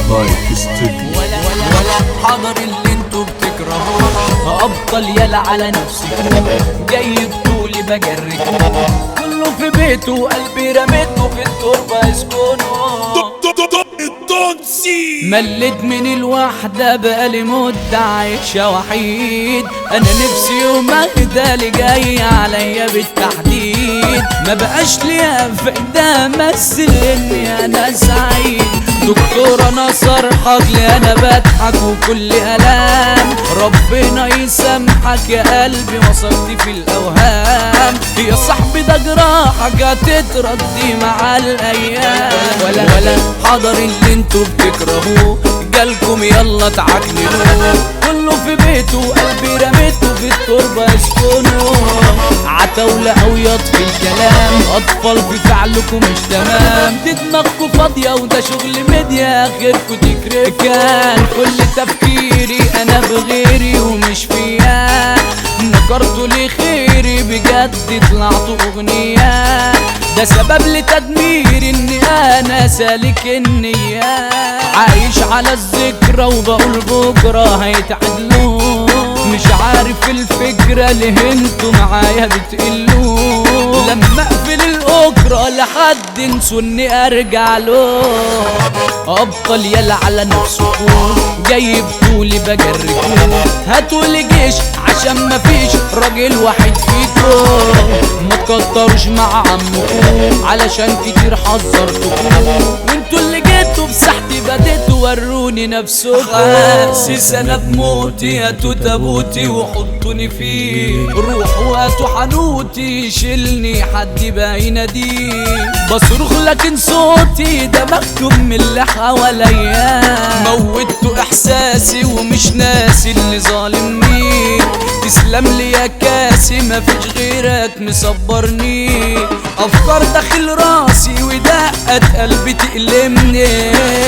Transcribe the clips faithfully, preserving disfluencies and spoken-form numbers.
لايك ستوديو. ولا ولا ولا حضر اللي انتوا بتكرهوه، ابطل يلا على نفسكم، جاي بطولي بجركم، كله في بيته قلبي رميته في التربة اسكنه. مليت من الوحدة بقالي مدة عايشة وحيد، انا نفسي يوم اهدى جاي عليا بالتحديد، ما بقاش ليا فايدة امثل اني انا سعيد. دكتور انا صرحك لي انا بضحك وكل الام، ربنا يسامحك يا قلبي وصلت في الاوهام، يا صاحبي ده جراحك هتتردي مع الايام. ولا ولا حضر اللي انتوا بتكرهوه، جالكم يلا تعكننوه، كله في بيته قلبي رميته في التربة اسكنوا. عتاولة او يطفي الكلام، اطفال في فعلكم مش تمام، دي دماغكم فاضية وده شغل ميديا اخركم تكرف. كان كل تفكيري انا بغيري ومش فيا، نكرتوا لي خيري بجد طلعتوا اغنياء، ده سبب لتدمير اني انا سالك النية، عايش على الذكرى وبقول بكرة هيتعدلوا، مش عارف الفكرة ليه انتوا معايا بتقلوا، لما اقفل الاكرة لحد انسوا اني ارجع له. ابطل يلا على نفسكم، جاي بطولي بجركم، هاتولي جيش عشان مفيش راجل واحد فيكم، ما تكتروش مع عمكم علشان كتير حذرتكم، وانتوا اللي جيتوا بساحتي بديتوا وروني نفسكم. حاسس انا بموتي، هاتوا تابوتي وحطوني فيه، روحوا هاتوا حنوتي شيلني حد بقى يناديه، بصرخ لكن صوتي ده مكتوم من اللي حواليا، موتوا احساسي ومش ناسي اللي ظالمني، تسلم لي يا كاسي مفيش غيرك مصبرني، افكار داخل راسي ودقت قلبي تألمني،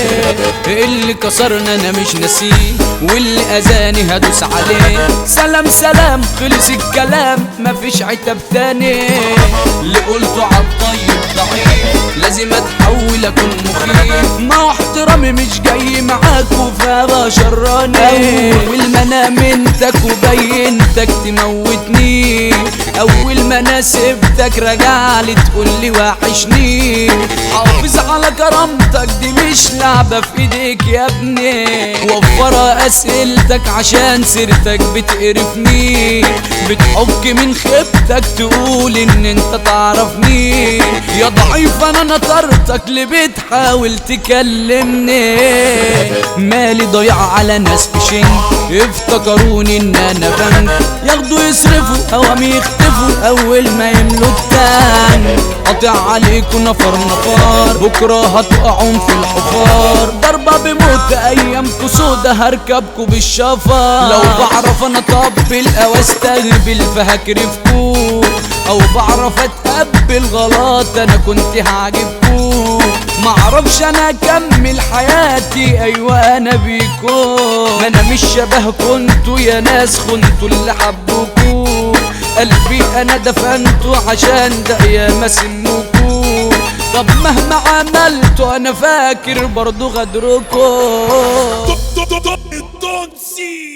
اللي كسرنا انا مش ناسيه واللي اذاني هدوس عليه، سلام سلام خلص الكلام مفيش عتاب تاني، اللي قلته عالطيب ضعيف لازم اتحول اكون مخيف، ما هو احترامي مش جاي معاكوا فبشراني، اول ما انا منتك وبينتك تموتني، اول ما انا سبتك رجعلي تقولي وحشني، حافظ على كرامتك دي مش لعبة في ايديك يا ابني، وفر اسئلتك عشان سيرتك بتقرفني، بتحك من خيبتك تقول ان انت تعرفني، يا ضعيف انا نطرتك اللي بتحاول تكلمني، مالي ضيع على ناس في شنك افتكروني ان انا بنك، ياخدوا يصرفوا اوامي يختفوا اول ما يملوا التانك، قاطع عليكوا نفر نفار بكره هتقعوا في الحفار، ضربة بموت ايامكوا سودا هركبكوا بالشفار، لو بعرف انا اطبل او استهبل فهكرفكوا، او بعرف اتقبل غلط انا كنت هعجبكوا، معرفش انا اكمل حياتي ايوه انا بيكو، انا مش شبه كنتوا يا ناس خنتوا اللي حبوكوا، قلبي انا دفنته عشان ده ياما سموكوا، طب مهما عملتوا انا فاكر برضو غدركوا.